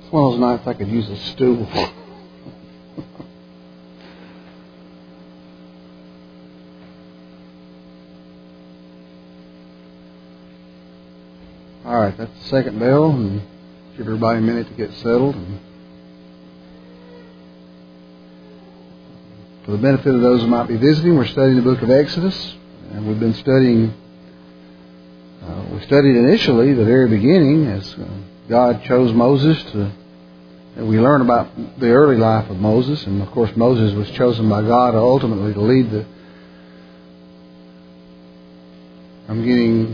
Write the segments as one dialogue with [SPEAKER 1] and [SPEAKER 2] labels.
[SPEAKER 1] It's one of those nights I could use a stool. All right, that's the second bell, and give everybody a minute to get settled. And for the benefit of those who might be visiting, we're studying the book of Exodus, and we've been studying. We studied initially the very beginning as God chose Moses to. And we learn about the early life of Moses, and of course Moses was chosen by God ultimately to lead the. I'm getting.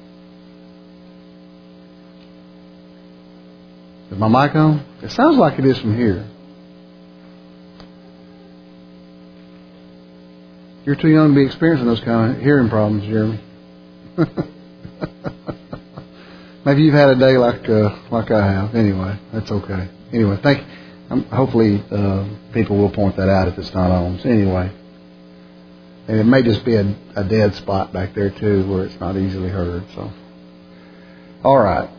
[SPEAKER 1] Is my mic on? It sounds like it is from here. You're too young to be experiencing those kind of hearing problems, Jeremy. Maybe you've had a day like I have. Anyway, that's okay. Anyway, thank you. Hopefully people will point that out if it's not on. So anyway, and it may just be a dead spot back there too where it's not easily heard. So, all right.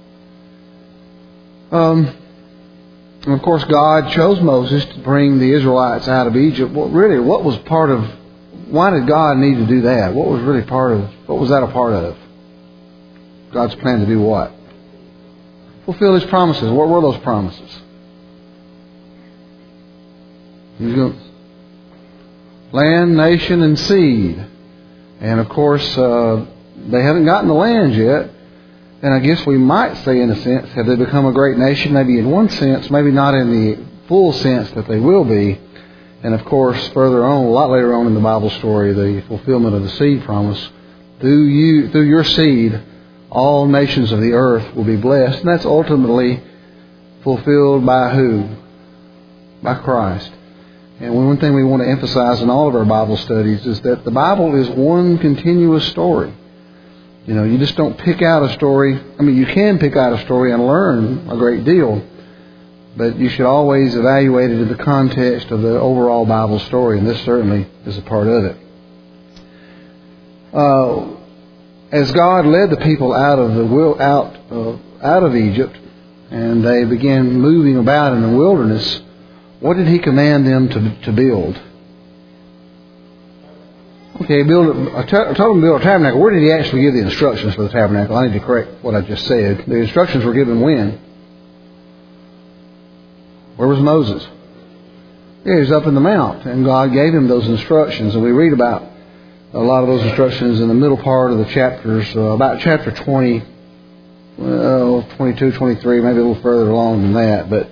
[SPEAKER 1] And of course, God chose Moses to bring the Israelites out of Egypt. Well, really, what was part of? Why did God need to do that? What was really part of? What was that a part of? God's plan to do what? Fulfill His promises. What were those promises? Land, nation, and seed. And of course, they haven't gotten the land yet. And I guess we might say, in a sense, have they become a great nation? Maybe in one sense, maybe not in the full sense that they will be. And of course, further on, a lot later on in the Bible story, the fulfillment of the seed promise. Through your seed, all nations of the earth will be blessed. And that's ultimately fulfilled by who? By Christ. And one thing we want to emphasize in all of our Bible studies is that the Bible is one continuous story. You know, you just don't pick out a story. I mean, you can pick out a story and learn a great deal. But you should always evaluate it in the context of the overall Bible story. And this certainly is a part of it. As God led the people out of Egypt, and they began moving about in the wilderness, what did He command them to build? Okay, I told them to build a tabernacle. Where did He actually give the instructions for the tabernacle? I need to correct what I just said. The instructions were given when? Where was Moses? Yeah, he was up in the mount, and God gave him those instructions, and we read about a lot of those instructions in the middle part of the chapters, about chapter 20, 22, 23, maybe a little further along than that. But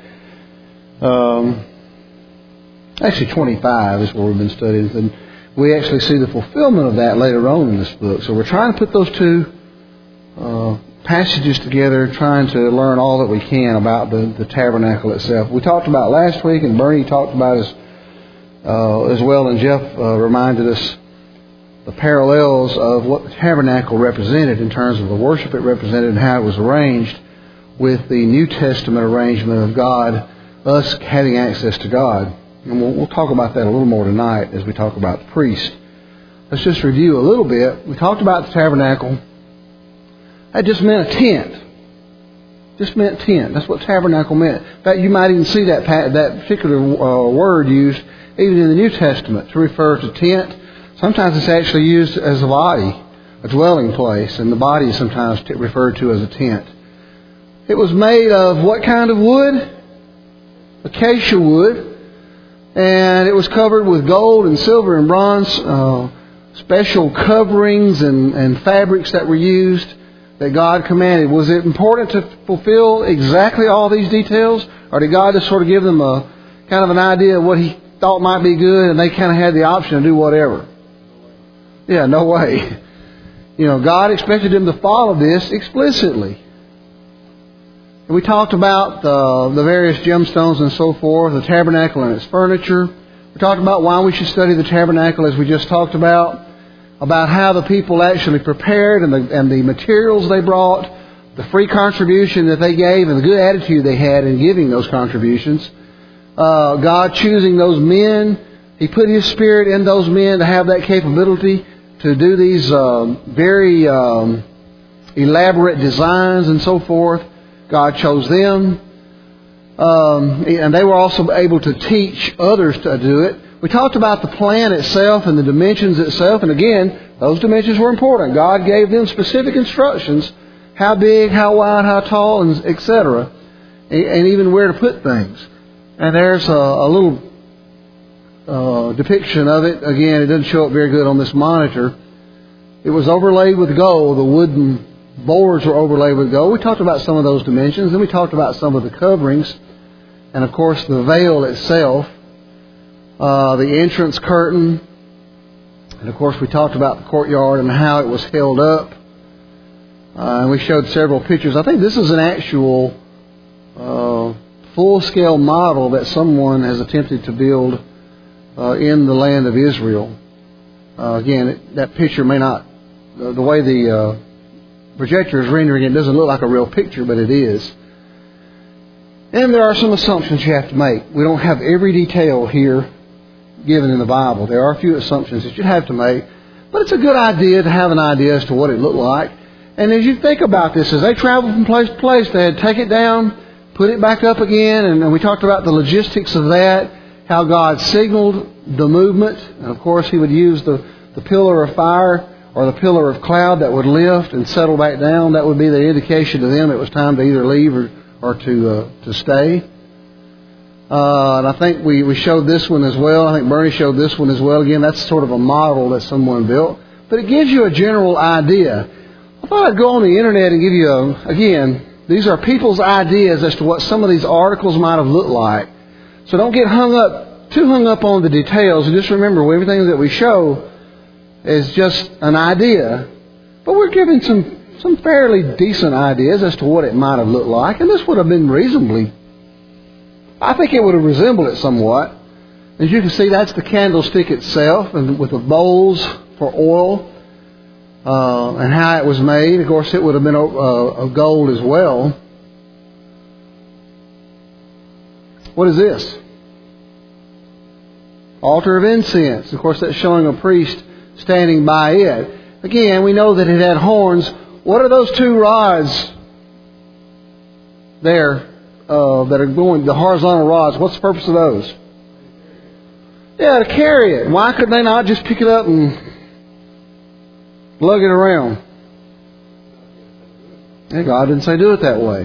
[SPEAKER 1] actually 25 is where we've been studying. And we actually see the fulfillment of that later on in this book. So we're trying to put those two passages together, trying to learn all that we can about the tabernacle itself. We talked about last week, and Bernie talked about as well, and Jeff reminded us the parallels of what the tabernacle represented in terms of the worship it represented and how it was arranged with the New Testament arrangement of God, us having access to God. And we'll talk about that a little more tonight as we talk about the priest. Let's just review a little bit. We talked about the tabernacle. That just meant a tent. Just meant tent. That's what tabernacle meant. In fact, you might even see that particular word used even in the New Testament to refer to tent. Sometimes it's actually used as a body, a dwelling place, and the body is sometimes referred to as a tent. It was made of what kind of wood? Acacia wood. And it was covered with gold and silver and bronze, special coverings and fabrics that were used that God commanded. Was it important to fulfill exactly all these details? Or did God just sort of give them a kind of an idea of what He thought might be good, and they kind of had the option to do whatever? Yeah, no way. You know, God expected them to follow this explicitly. And we talked about the various gemstones and so forth, the tabernacle and its furniture. We talked about why we should study the tabernacle, as we just talked about how the people actually prepared and the materials they brought, the free contribution that they gave, and the good attitude they had in giving those contributions. God choosing those men. He put His Spirit in those men to have that capability to do these very elaborate designs and so forth. God chose them. And they were also able to teach others to do it. We talked about the plan itself and the dimensions itself. And again, those dimensions were important. God gave them specific instructions. How big, how wide, how tall, and etc. And even where to put things. And there's a little depiction of it. Again, it doesn't show up very good on this monitor. It was overlaid with gold. The wooden boards were overlaid with gold. We talked about some of those dimensions. Then we talked about some of the coverings. And of course the veil itself. The entrance curtain. And of course we talked about the courtyard and how it was held up. And we showed several pictures. I think this is an actual full-scale model that someone has attempted to build in the land of Israel. Again, that picture may not, the way the projector is rendering it doesn't look like a real picture, but it is. And there are some assumptions you have to make. We don't have every detail here given in the Bible. There are a few assumptions that you have to make, but it's a good idea to have an idea as to what it looked like. And as you think about this, as they traveled from place to place, they had to take it down, put it back up again, and we talked about the logistics of that, how God signaled the movement. And of course, He would use the pillar of fire or the pillar of cloud that would lift and settle back down. That would be the indication to them it was time to either leave or to stay. And I think we showed this one as well. I think Bernie showed this one as well. Again, that's sort of a model that someone built. But it gives you a general idea. I thought I'd go on the internet and give you again, these are people's ideas as to what some of these articles might have looked like. So don't get too hung up on the details. And just remember, everything that we show is just an idea. But we're giving some fairly decent ideas as to what it might have looked like. And this would have been reasonably, I think it would have resembled it somewhat. As you can see, that's the candlestick itself, and with the bowls for oil. And how it was made. Of course, it would have been of gold as well. What is this? Altar of incense. Of course, that's showing a priest standing by it. Again, we know that it had horns. What are those two rods there that are going, the horizontal rods? What's the purpose of those? Yeah, to carry it. Why could they not just pick it up and lug it around? And God didn't say do it that way.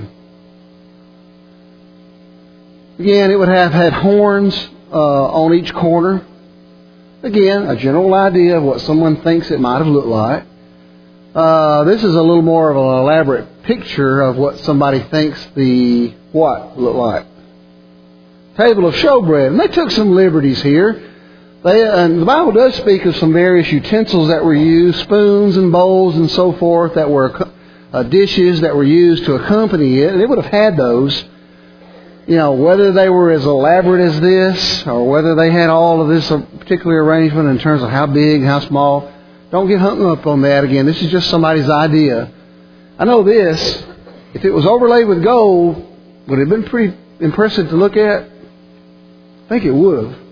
[SPEAKER 1] Again, it would have had horns on each corner. Again, a general idea of what someone thinks it might have looked like. This is a little more of an elaborate picture of what somebody thinks what looked like. Table of showbread. And they took some liberties here. And the Bible does speak of some various utensils that were used, spoons and bowls and so forth, that were dishes that were used to accompany it. And it would have had those. You know, whether they were as elaborate as this, or whether they had all of this particular arrangement in terms of how big, how small, don't get hung up on that. Again, this is just somebody's idea. I know this, if it was overlaid with gold, would it have been pretty impressive to look at? I think it would have.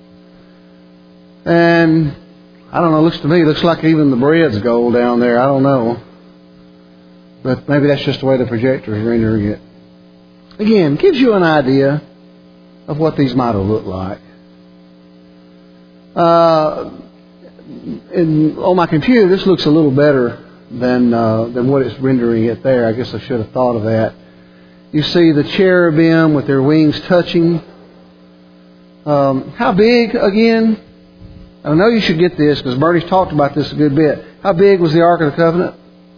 [SPEAKER 1] And I don't know, it looks to me, it looks like even the bread's gold down there. I don't know. But maybe that's just the way the projector is rendering it. Again, gives you an idea of what these might have looked like. On my computer, this looks a little better than what it's rendering it there. I guess I should have thought of that. You see the cherubim with their wings touching. How big, again? I know you should get this because Bertie's talked about this a good bit. How big was the Ark of the Covenant?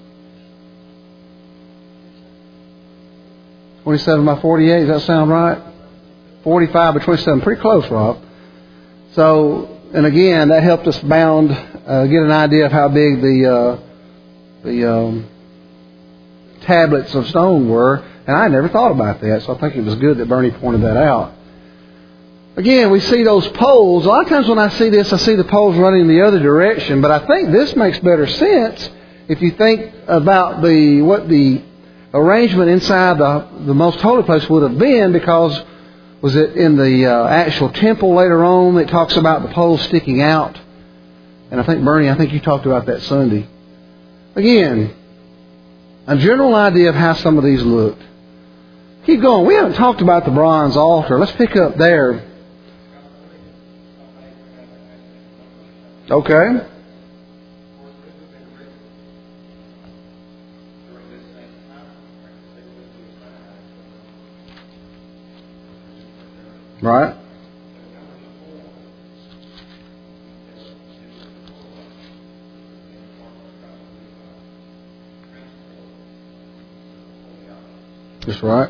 [SPEAKER 1] 27 by 48, does that sound right? 45 by 27, pretty close, Rob. So, and again, that helped us get an idea of how big the tablets of stone were. And I never thought about that, so I think it was good that Bernie pointed that out. Again, we see those poles. A lot of times when I see this, I see the poles running in the other direction. But I think this makes better sense if you think about what the arrangement inside the most holy place would have been, because was it in the actual temple later on it talks about the poles sticking out. And I think, Bernie, you talked about that Sunday. Again, a general idea of how some of these looked. Keep going. We haven't talked about the bronze altar. Let's pick up there. Okay. Right. That's right.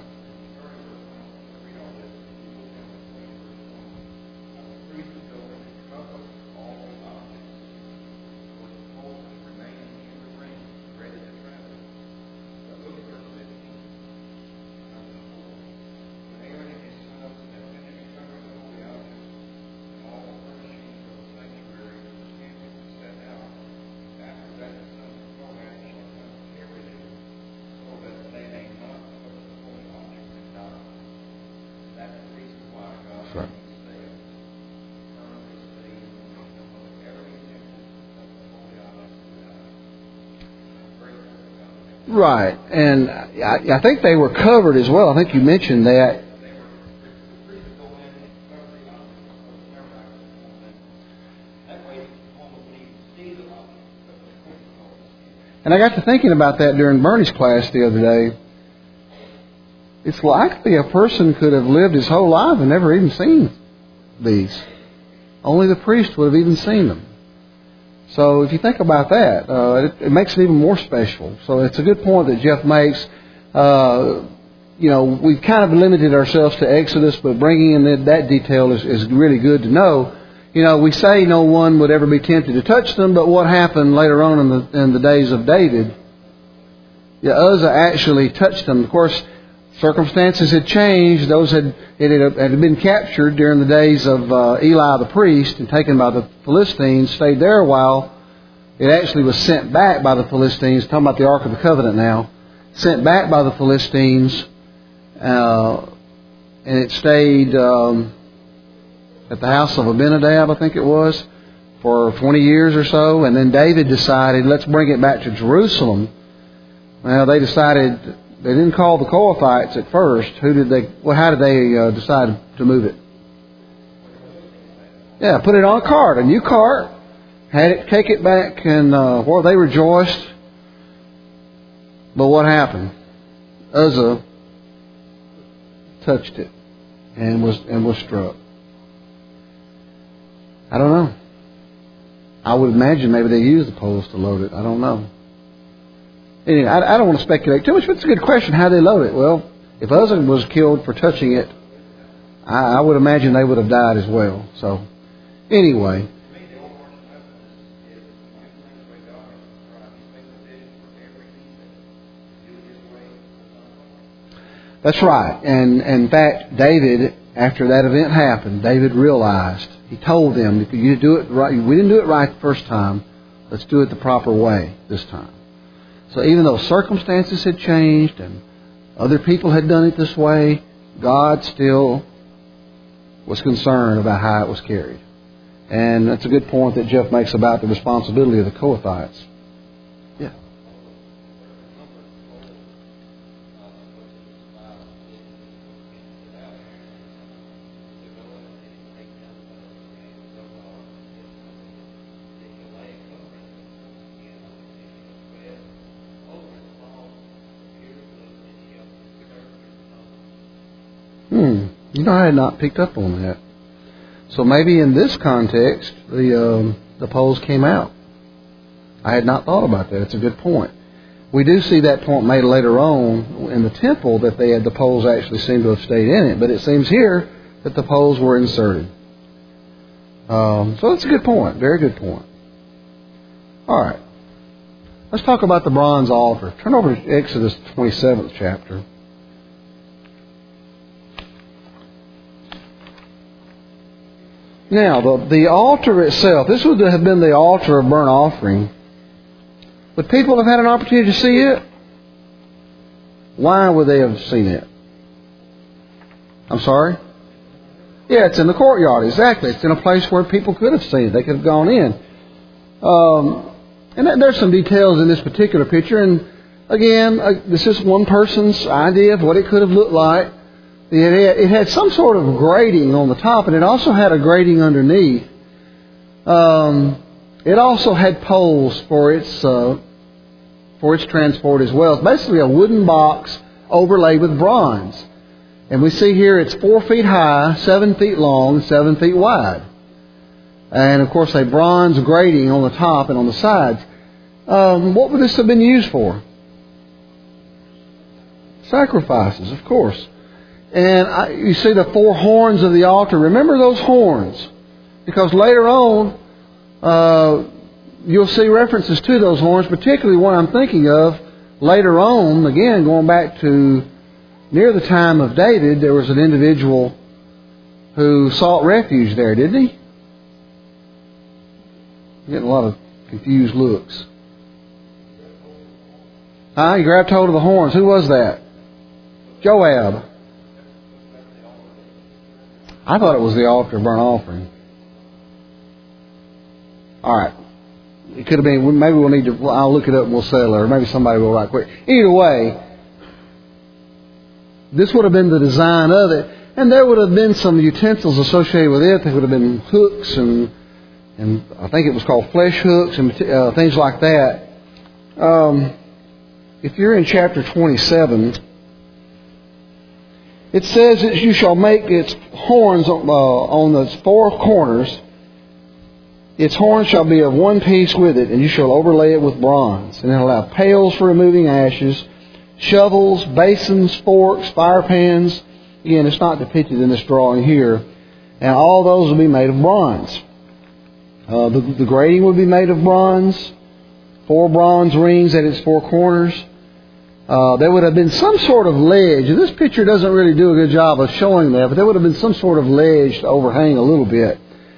[SPEAKER 1] Right, and I think they were covered as well. I think you mentioned that. And I got to thinking about that during Bernie's class the other day. It's likely a person could have lived his whole life and never even seen these. Only the priest would have even seen them. So if you think about that, it makes it even more special. So it's a good point that Jeff makes. We've kind of limited ourselves to Exodus, but bringing in that detail is really good to know. We say no one would ever be tempted to touch them, but what happened later on in the days of David? Uzzah actually touched them. Of course, circumstances had changed. It had been captured during the days of Eli the priest and taken by the Philistines, stayed there a while. It actually was sent back by the Philistines, talking about the Ark of the Covenant now, sent back by the Philistines, and it stayed at the house of Abinadab, I think it was, for 20 years or so. And then David decided, let's bring it back to Jerusalem. Well, they decided, they didn't call the Kohathites at first. How did they decide to move it? Yeah, put it on a cart, a new cart, had it, take it back, and they rejoiced. But what happened? Uzzah touched it and was struck. I don't know. I would imagine maybe they used the poles to load it. I don't know. Anyway, I don't want to speculate too much, but it's a good question. How they load it? Well, if Uzzah was killed for touching it, I would imagine they would have died as well. So, anyway. That's right. And in fact, David, after that event happened, David realized, he told them, if you do it right, we didn't do it right the first time, let's do it the proper way this time. So even though circumstances had changed and other people had done it this way, God still was concerned about how it was carried. And that's a good point that Jeff makes about the responsibility of the Kohathites. Yeah. I had not picked up on that. So maybe in this context, the poles came out. I had not thought about that. It's a good point. We do see that point made later on in the temple that the poles actually seem to have stayed in it. But it seems here that the poles were inserted. So that's a good point. Very good point. All right. Let's talk about the bronze altar. Turn over to Exodus 27th chapter. Now, the altar itself, this would have been the altar of burnt offering. Would people have had an opportunity to see it? Why would they have seen it? I'm sorry? Yeah, it's in the courtyard, exactly. It's in a place where people could have seen it. They could have gone in. And there's some details in this particular picture, and Again, this is one person's idea of what it could have looked like. It had some sort of grating on the top, and it also had a grating underneath. It also had poles for its transport as well. It's basically a wooden box overlaid with bronze. And we see here it's 4 feet high, 7 feet long, 7 feet wide. And of course a bronze grating on the top and on the sides. What would this have been used for? Sacrifices, of course. And you see the 4 horns of the altar. Remember those horns. Because later on, you'll see references to those horns, particularly one I'm thinking of later on, again, going back to near the time of David, there was an individual who sought refuge there, didn't he? I'm getting a lot of confused looks. He grabbed hold of the horns. Who was that? Joab. I thought it was the altar of burnt offering. All right. It could have been, maybe we'll need to, I'll look it up and we'll settle it, or maybe somebody will right quick. Either way, this would have been the design of it, and there would have been some utensils associated with it. There would have been hooks and I think it was called flesh hooks and things like that. If you're in chapter 27, it says that you shall make its horns on the 4 corners. Its horns shall be of one piece with it, and you shall overlay it with bronze. And it'll have pails for removing ashes, shovels, basins, forks, fire pans. Again, it's not depicted in this drawing here. And all those will be made of bronze. The grating would be made of bronze. 4 bronze rings at its 4 corners. There would have been some sort of ledge. And this picture doesn't really do a good job of showing that, but there would have been some sort of ledge to overhang a little bit.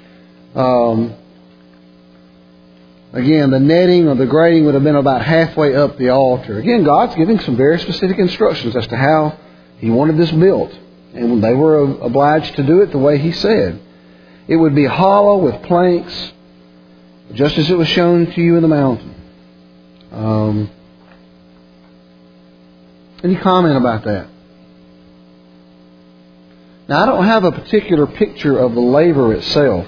[SPEAKER 1] Again, the netting or the grating would have been about halfway up the altar. Again, God's giving some very specific instructions as to how He wanted this built. And they were obliged to do it the way He said. It would be hollow with planks, just as it was shown to you in the mountain. Any comment about that? Now, I don't have a particular picture of the laver itself.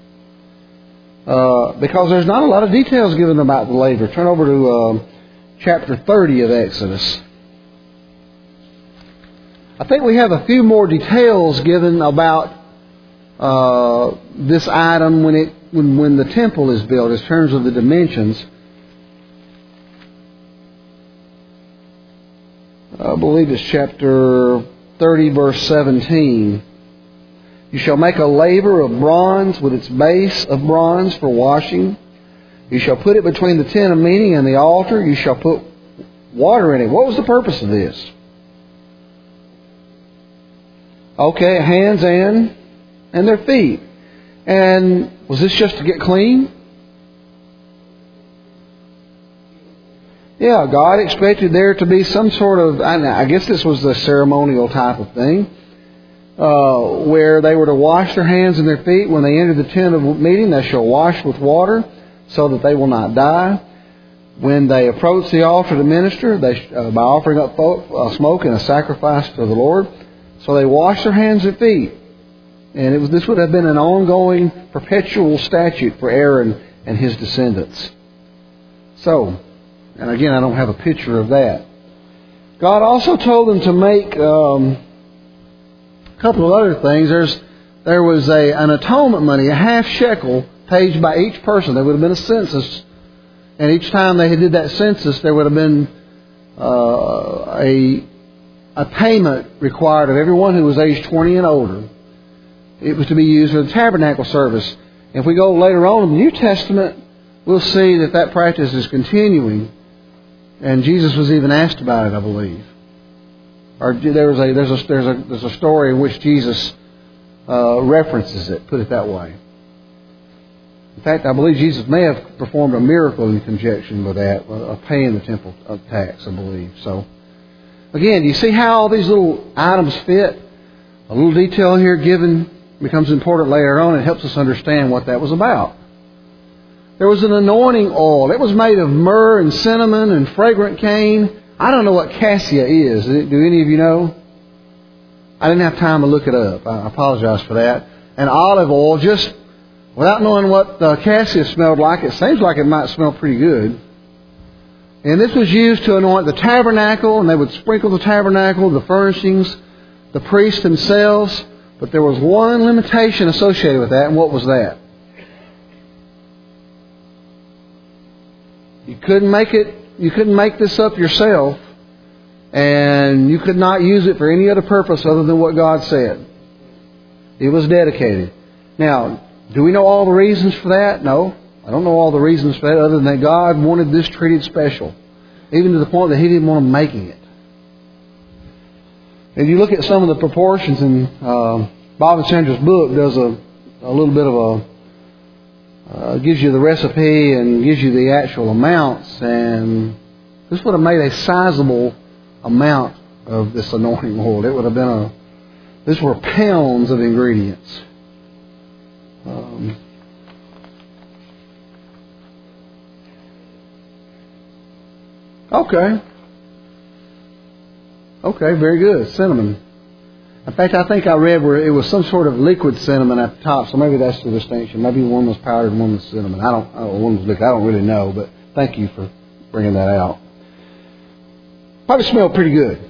[SPEAKER 1] Because there's not a lot of details given about the laver. Turn over to chapter 30 of Exodus. I think we have a few more details given about this item when the temple is built in terms of the dimensions. I believe it's chapter 30, verse 17. You shall make a laver of bronze with its base of bronze for washing. You shall put it between the tent of meeting and the altar. You shall put water in it. What was the purpose of this? Okay, hands and their feet. And was this just to get clean? Yeah, God expected there to be some sort of, I guess this was the ceremonial type of thing, where they were to wash their hands and their feet. When they enter the tent of meeting, they shall wash with water so that they will not die. When they approach the altar to minister, they by offering up smoke and a sacrifice to the Lord. So they wash their hands and feet. And this would have been an ongoing, perpetual statute for Aaron and his descendants. So, and again, I don't have a picture of that. God also told them to make a couple of other things. There was an atonement money, a half shekel, paid by each person. There would have been a census. And each time they did that census, there would have been a payment required of everyone who was age 20 and older. It was to be used for the tabernacle service. If we go later on in the New Testament, we'll see that practice is continuing. And Jesus was even asked about it, I believe. Or there's a story in which Jesus references it, put it that way. In fact, I believe Jesus may have performed a miracle in conjunction with that, of paying the temple tax, I believe. So, again, do you see how all these little items fit? A little detail here given becomes important later on. It helps us understand what that was about. There was an anointing oil. It was made of myrrh and cinnamon and fragrant cane. I don't know what cassia is. Do any of you know? I didn't have time to look it up. I apologize for that. And olive oil, just without knowing what cassia smelled like, it seems like it might smell pretty good. And this was used to anoint the tabernacle, and they would sprinkle the tabernacle, the furnishings, the priests themselves. But there was one limitation associated with that, and what was that? You couldn't make this up yourself, and you could not use it for any other purpose other than what God said. It was dedicated. Now, do we know all the reasons for that? No. I don't know all the reasons for that other than that God wanted this treated special. Even to the point that He didn't want them making it. If you look at some of the proportions in Bob and Sandra's book, does a little bit of gives you the recipe and gives you the actual amounts, and this would have made a sizable amount of this anointing oil. It would have been these were pounds of ingredients. Okay, very good. Cinnamon. In fact, I think I read where it was some sort of liquid cinnamon at the top, so maybe that's the distinction. Maybe one was powdered and one was cinnamon. One was liquid. I don't really know, but thank you for bringing that out. Probably smelled pretty good.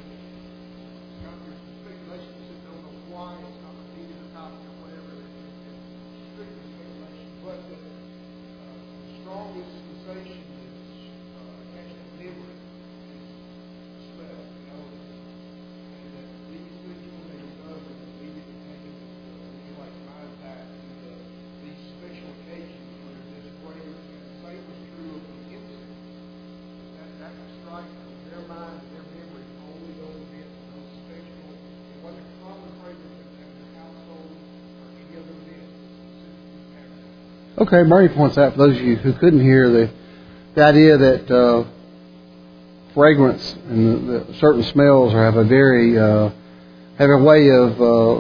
[SPEAKER 1] Okay, Bernie points out, for those of you who couldn't hear, the idea that fragrance and the certain smells have a very have a way of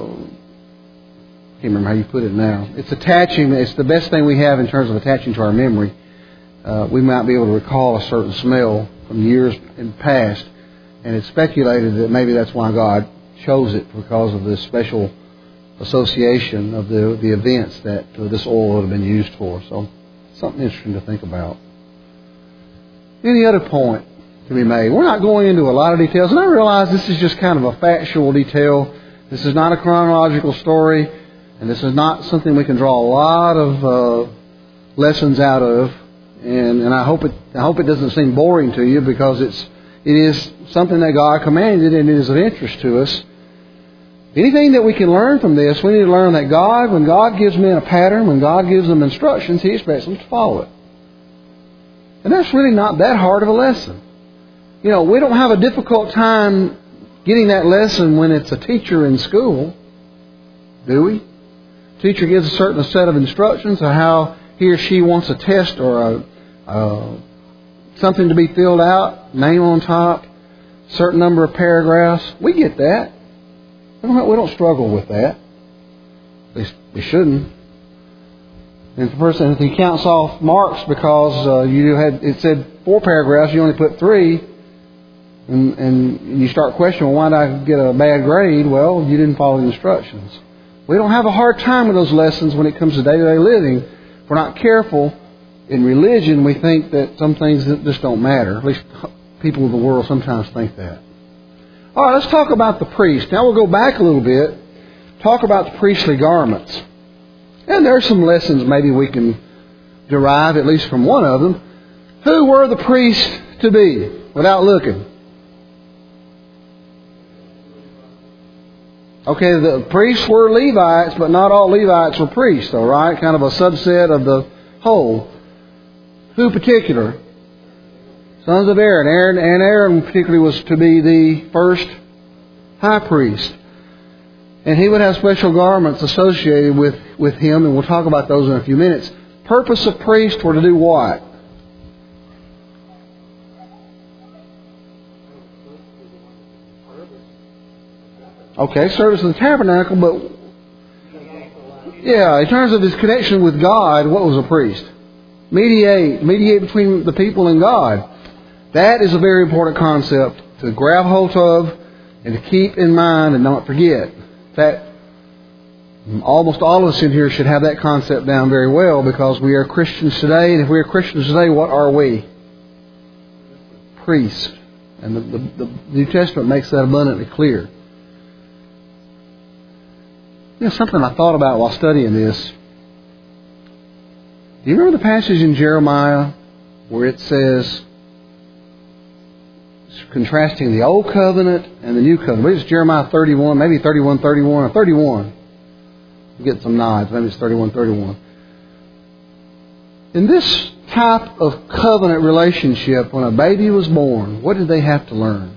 [SPEAKER 1] I can't remember how you put it now. It's attaching. It's the best thing we have in terms of attaching to our memory. We might be able to recall a certain smell from years in the past, and it's speculated that maybe that's why God chose it, because of this special association of the events that this oil would have been used for. So, something interesting to think about. Any other point to be made? We're not going into a lot of details, and I realize this is just kind of a factual detail. This is not a chronological story, and this is not something we can draw a lot of lessons out of. And I hope it doesn't seem boring to you, because it is something that God commanded, and it is of interest to us. Anything that we can learn from this, we need to learn that when God gives men a pattern, when God gives them instructions, He expects them to follow it. And that's really not that hard of a lesson. We don't have a difficult time getting that lesson when it's a teacher in school, do we? Teacher gives a certain set of instructions on how he or she wants a test or something to be filled out, name on top, certain number of paragraphs. We get that. We don't struggle with that. At least we shouldn't. And if he counts off marks because it said 4 paragraphs, you only put 3, and you start questioning, well, why did I get a bad grade? Well, you didn't follow the instructions. We don't have a hard time with those lessons when it comes to day-to-day living. If we're not careful, in religion we think that some things just don't matter. At least people of the world sometimes think that. All right, let's talk about the priest. Now we'll go back a little bit, talk about the priestly garments. And there are some lessons maybe we can derive, at least from one of them. Who were the priests to be, without looking? Okay, the priests were Levites, but not all Levites were priests, all right? Kind of a subset of the whole. Who particular? Sons of Aaron. Aaron particularly was to be the first high priest. And he would have special garments associated with him, and we'll talk about those in a few minutes. Purpose of priests were to do what? Okay, service of the tabernacle, but in terms of his connection with God, what was a priest? Mediate between the people and God. That is a very important concept to grab hold of and to keep in mind and not forget. In fact, almost all of us in here should have that concept down very well, because we are Christians today, and if we are Christians today, what are we? Priests. And the New Testament makes that abundantly clear. You know, something I thought about while studying this. Do you remember the passage in Jeremiah where it says, contrasting the Old Covenant and the New Covenant? Maybe it's Jeremiah 31, maybe 31:31 or 31. I'm getting some nods. Maybe it's 31:31. In this type of covenant relationship, when a baby was born, what did they have to learn?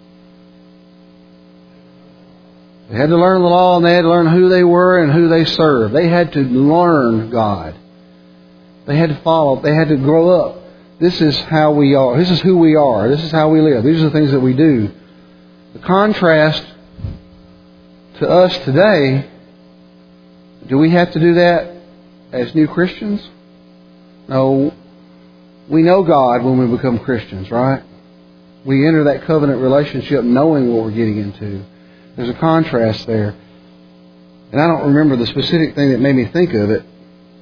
[SPEAKER 1] They had to learn the law, and they had to learn who they were and who they served. They had to learn God. They had to follow. They had to grow up. This is how we are. This is who we are. This is how we live. These are the things that we do. The contrast to us today, do we have to do that as new Christians? No. We know God when we become Christians, right? We enter that covenant relationship knowing what we're getting into. There's a contrast there. And I don't remember the specific thing that made me think of it.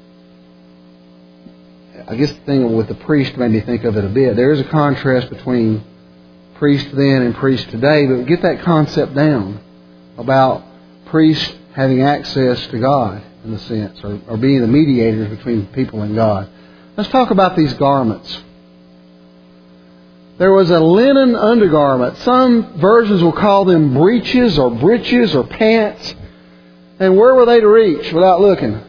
[SPEAKER 1] I guess the thing with the priest made me think of it a bit. There is a contrast between priest then and priest today, but get that concept down about priests having access to God, in a sense, or being the mediators between people and God. Let's talk about these garments. There was a linen undergarment. Some versions will call them breeches or breeches or pants. And where were they to reach without looking?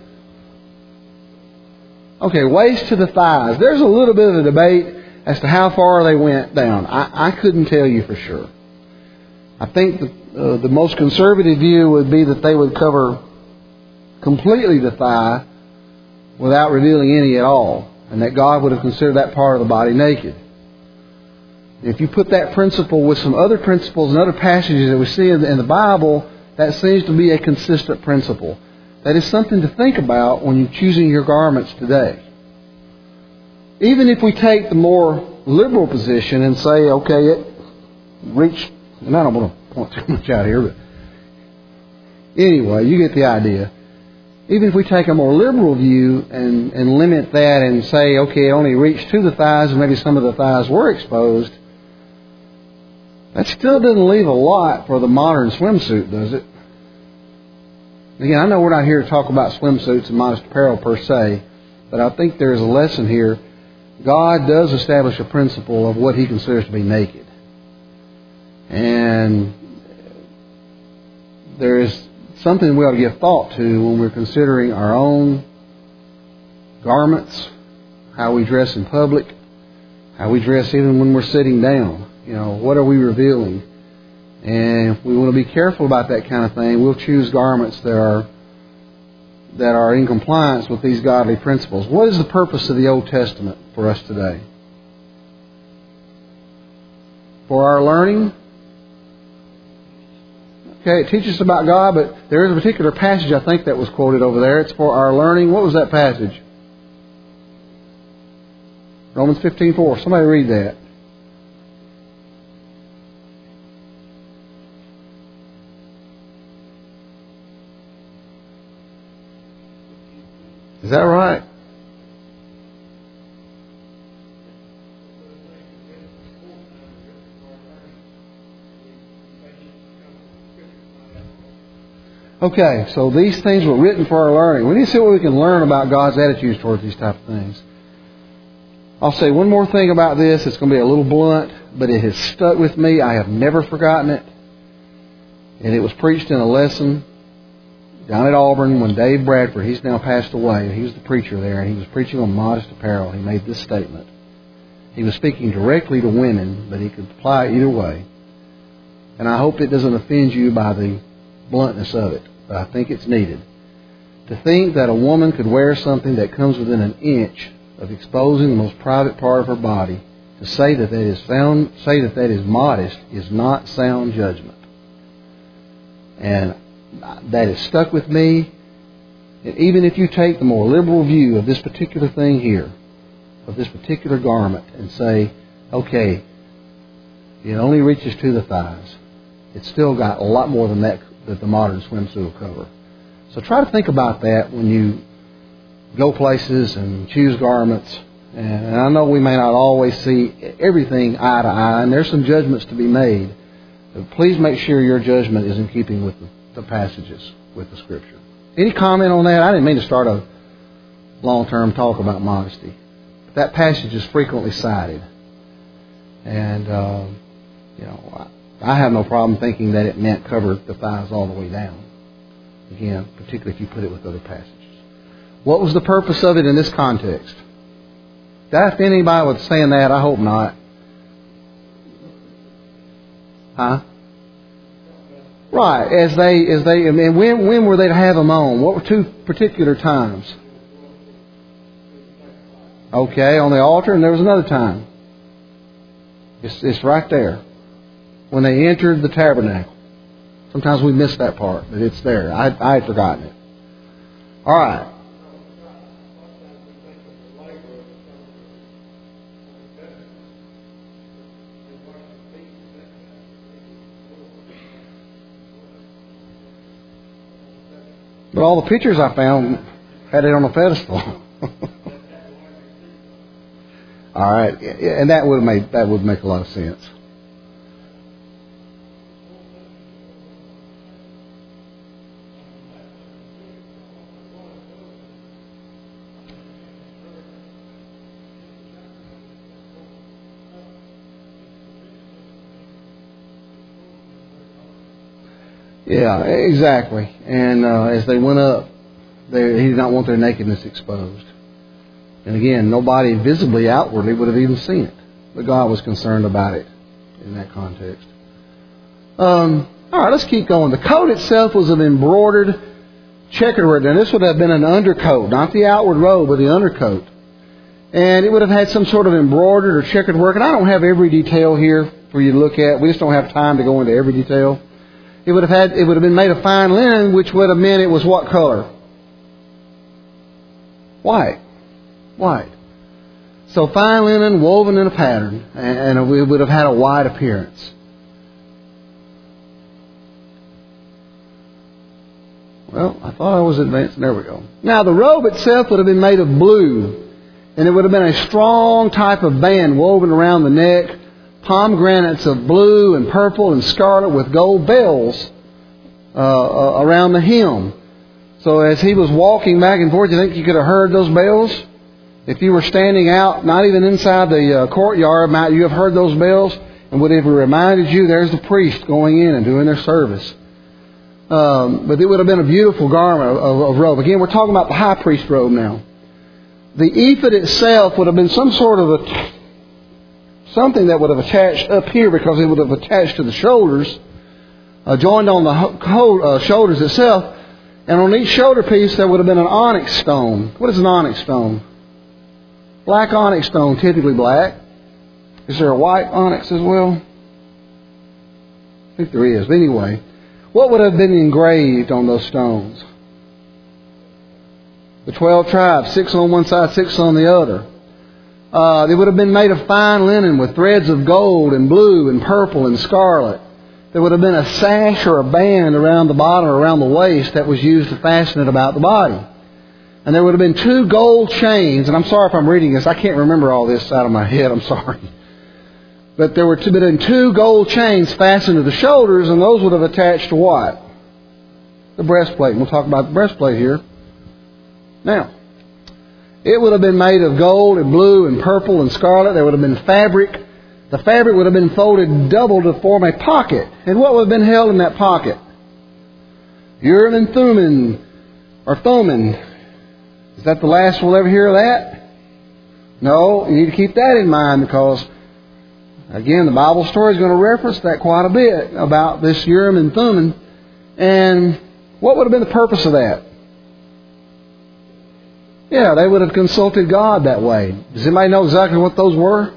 [SPEAKER 1] Okay, waist to the thighs. There's a little bit of a debate as to how far they went down. I couldn't tell you for sure. I think the most conservative view would be that they would cover completely the thigh without revealing any at all, and that God would have considered that part of the body naked. If you put that principle with some other principles and other passages that we see in the Bible, that seems to be a consistent principle. That is something to think about when you're choosing your garments today. Even if we take the more liberal position and say, okay, it reached, and I don't want to point too much out here, but anyway, you get the idea. Even if we take a more liberal view and limit that and say, okay, it only reached to the thighs and maybe some of the thighs were exposed, that still doesn't leave a lot for the modern swimsuit, does it? Again, I know we're not here to talk about swimsuits and modest apparel per se, but I think there is a lesson here. God does establish a principle of what He considers to be naked. And there is something we ought to give thought to when we're considering our own garments, how we dress in public, how we dress even when we're sitting down. You know, what are we revealing? And if we want to be careful about that kind of thing, we'll choose garments that are in compliance with these godly principles. What is the purpose of the Old Testament for us today? For our learning? Okay, it teaches us about God, but there is a particular passage I think that was quoted over there. It's for our learning. What was that passage? Romans 15:4. Somebody read that. Is that right? Okay, so these things were written for our learning. We need to see what we can learn about God's attitudes towards these type of things. I'll say one more thing about this. It's going to be a little blunt, but it has stuck with me. I have never forgotten it. And it was preached in a lesson down at Auburn when Dave Bradford, he's now passed away. He was the preacher there, and he was preaching on modest apparel. He made this statement. He was speaking directly to women, but he could apply it either way. And I hope it doesn't offend you by the bluntness of it, but I think it's needed. To think that a woman could wear something that comes within an inch of exposing the most private part of her body, to say that that is modest, is not sound judgment. And that has stuck with me. And even if you take the more liberal view of this particular thing here, of this particular garment, and say, okay, It only reaches to the thighs. It's still got a lot more than that the modern swimsuit will cover. So try to think about that when you go places and choose garments. And I know we may not always see everything eye to eye, and there's some judgments to be made. But please make sure your judgment is in keeping with the passages, with the Scripture. Any comment on that? I didn't mean to start a long-term talk about modesty. But that passage is frequently cited. And, I have no problem thinking that it meant cover the thighs all the way down. Again, particularly if you put it with other passages. What was the purpose of it in this context? Did I offend anybody with saying that? I hope not. Huh? Right. And when were they to have them on? What were two particular times? Okay, on the altar, and there was another time. It's right there. When they entered the tabernacle. Sometimes we miss that part, but it's there. I had forgotten it. All right. But all the pictures I found had it on a pedestal. All right, and that would make a lot of sense. Yeah, exactly. And as they went up, he did not want their nakedness exposed. And again, nobody visibly outwardly would have even seen it. But God was concerned about it in that context. All right, let's keep going. The coat itself was of embroidered checkered work. Now, this would have been an undercoat, not the outward robe, but the undercoat. And it would have had some sort of embroidered or checkered work. And I don't have every detail here for you to look at. We just don't have time to go into every detail. It would have been made of fine linen, which would have meant it was what color? White. So fine linen woven in a pattern, and it would have had a white appearance. Well, I thought I was advancing. There we go. Now, the robe itself would have been made of blue, and it would have been a strong type of band woven around the neck, pomegranates of blue and purple and scarlet with gold bells around the hem. So as he was walking back and forth, you think you could have heard those bells? If you were standing out, not even inside the courtyard, might you have heard those bells? And would it have reminded you, there's the priest going in and doing their service. But it would have been a beautiful garment of robe. Again, we're talking about the high priest robe now. The ephod itself would have been some sort of something that would have attached up here, because it would have attached to the shoulders, joined on the shoulders itself. And on each shoulder piece there would have been an onyx stone. What is an onyx stone? Black onyx stone, typically black. Is there a white onyx as well? I think there is. But anyway, what would have been engraved on those stones? The 12 tribes, 6 on one side, 6 on the other. They would have been made of fine linen with threads of gold and blue and purple and scarlet. There would have been a sash or a band around the bottom or around the waist that was used to fasten it about the body. And there would have been 2 gold chains. And I'm sorry if I'm reading this. I can't remember all this out of my head. I'm sorry. But there would have been 2 gold chains fastened to the shoulders, and those would have attached to what? The breastplate. And we'll talk about the breastplate here. Now, it would have been made of gold and blue and purple and scarlet. There would have been fabric. The fabric would have been folded double to form a pocket. And what would have been held in that pocket? Urim and Thummim, or Thummim. Is that the last we'll ever hear of that? No, you need to keep that in mind, because, again, the Bible story is going to reference that quite a bit about this Urim and Thummim. And what would have been the purpose of that? Yeah, they would have consulted God that way. Does anybody know exactly what those were?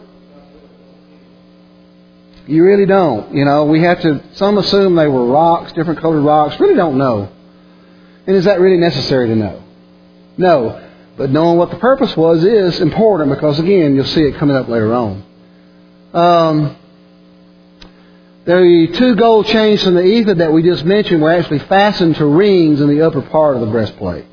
[SPEAKER 1] You really don't. Some assume they were rocks, different colored rocks. Really don't know. And is that really necessary to know? No. But knowing what the purpose was is important, because, again, you'll see it coming up later on. The 2 gold chains from the ephod that we just mentioned were actually fastened to rings in the upper part of the breastplate.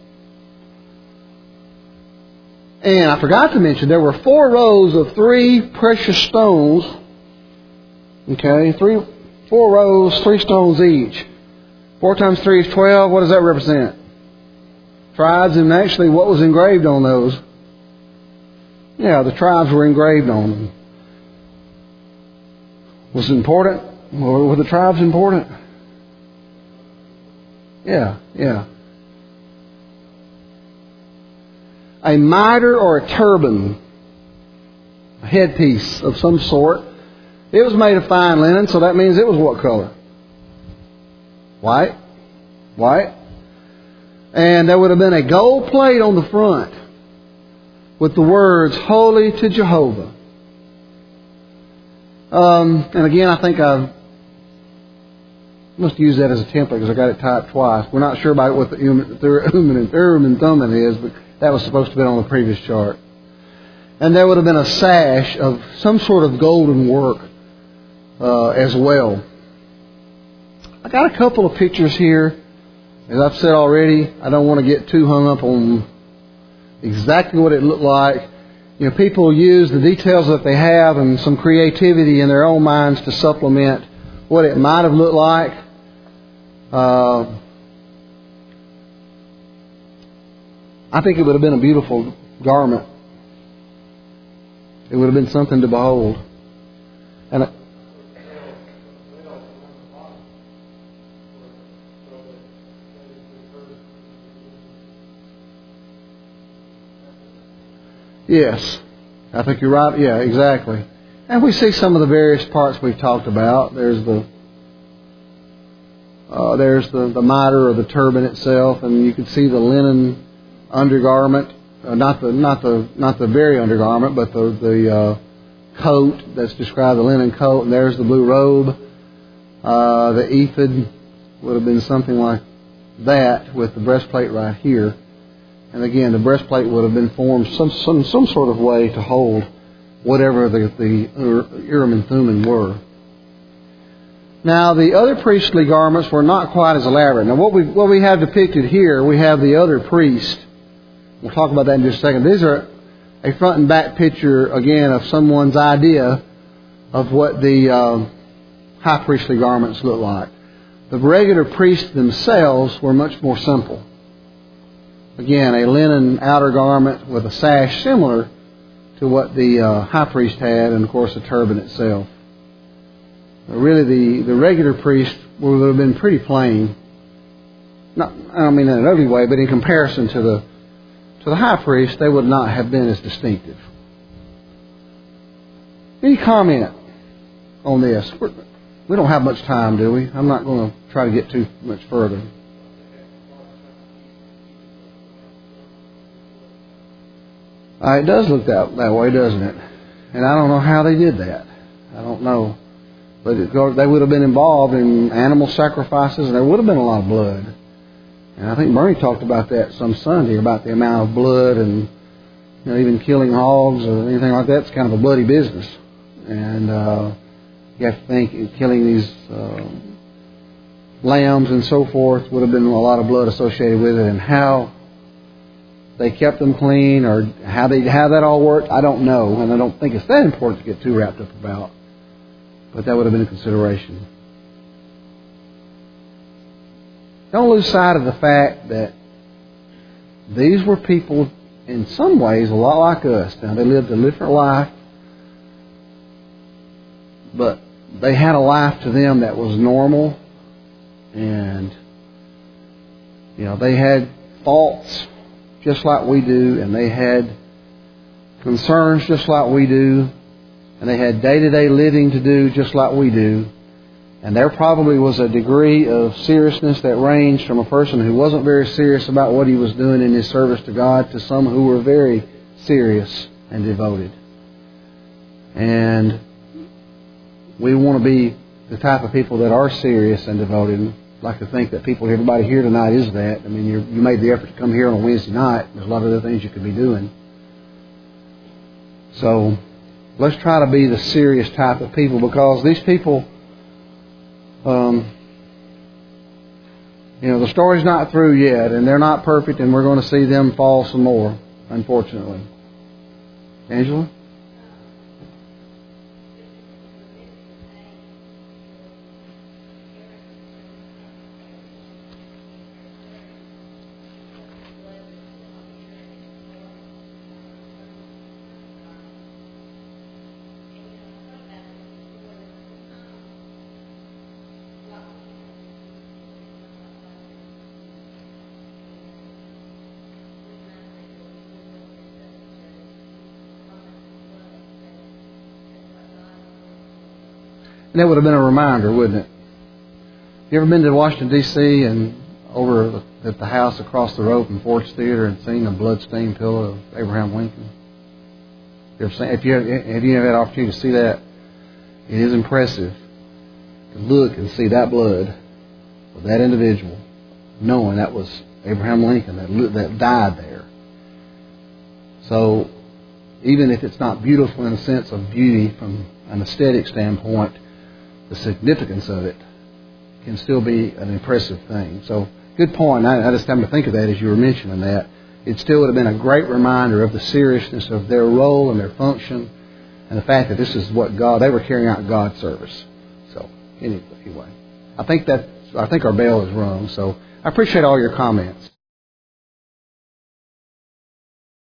[SPEAKER 1] And I forgot to mention, there were 4 rows of 3 precious stones. Okay, 4 rows, 3 stones each. 4 times 3 is 12. What does that represent? Tribes, and actually what was engraved on those? Yeah, the tribes were engraved on them. Was it important? Were the tribes important? Yeah. A mitre or a turban, a headpiece of some sort. It was made of fine linen, so that means it was what color? White. And there would have been a gold plate on the front with the words, Holy to Jehovah. And again, I think I must use that as a template because I got it typed twice. We're not sure about what the Urim and Thummim is, but that was supposed to be on the previous chart. And there would have been a sash of some sort of golden work as well. I got a couple of pictures here. As I've said already, I don't want to get too hung up on exactly what it looked like. You know, people use the details that they have and some creativity in their own minds to supplement what it might have looked like. I think it would have been a beautiful garment. It would have been something to behold. And yes, I think you're right. Yeah, exactly. And we see some of the various parts we've talked about. There's the mitre or the turban itself, and you can see the linen undergarment, not the very undergarment, but the coat that's described, the linen coat. And there's the blue robe. The ephod would have been something like that with the breastplate right here. And again, the breastplate would have been formed some sort of way to hold whatever the Urim and Thummim were. Now, the other priestly garments were not quite as elaborate. Now, what we have depicted here, we have the other priest. We'll talk about that in just a second. These are a front and back picture, again, of someone's idea of what the high priestly garments look like. The regular priests themselves were much more simple. Again, a linen outer garment with a sash similar to what the high priest had, and of course the turban itself. Really, the regular priest would have been pretty plain. I don't mean that in every way, but in comparison to the high priest, they would not have been as distinctive. Any comment on this? We don't have much time, do we? I'm not going to try to get too much further. It does look that way, doesn't it? And I don't know how they did that. I don't know. But they would have been involved in animal sacrifices, and there would have been a lot of blood. And I think Bernie talked about that some Sunday, about the amount of blood, and even killing hogs or anything like that. It's kind of a bloody business. And you have to think killing these lambs and so forth would have been a lot of blood associated with it, and how they kept them clean or how that all worked, I don't know, and I don't think it's that important to get too wrapped up about. But that would have been a consideration. Don't lose sight of the fact that these were people, in some ways, a lot like us. Now, they lived a different life, but they had a life to them that was normal, and they had faults just like we do, and they had concerns just like we do, and they had day-to-day living to do just like we do. And there probably was a degree of seriousness that ranged from a person who wasn't very serious about what he was doing in his service to God to some who were very serious and devoted. And we want to be the type of people that are serious and devoted. I'd like to think that everybody here tonight is that. I mean, you made the effort to come here on a Wednesday night. There's a lot of other things you could be doing. So let's try to be the serious type of people, because these people The story's not through yet, and they're not perfect, and we're going to see them fall some more, unfortunately. Angela? And that would have been a reminder, wouldn't it? You ever been to Washington, D.C. and over at the house across the road from Ford's Theater and seen a blood-stained pillow of Abraham Lincoln? You ever seen, have you ever had the opportunity to see that? It is impressive to look and see that blood of that individual, knowing that was Abraham Lincoln that died there. So even if it's not beautiful in a sense of beauty from an aesthetic standpoint, the significance of it can still be an impressive thing. So, good point. I just happened to think of that as you were mentioning that. It still would have been a great reminder of the seriousness of their role and their function, and the fact that this is what they were carrying out God's service. So, anyway, I think our bell is rung. So, I appreciate all your comments.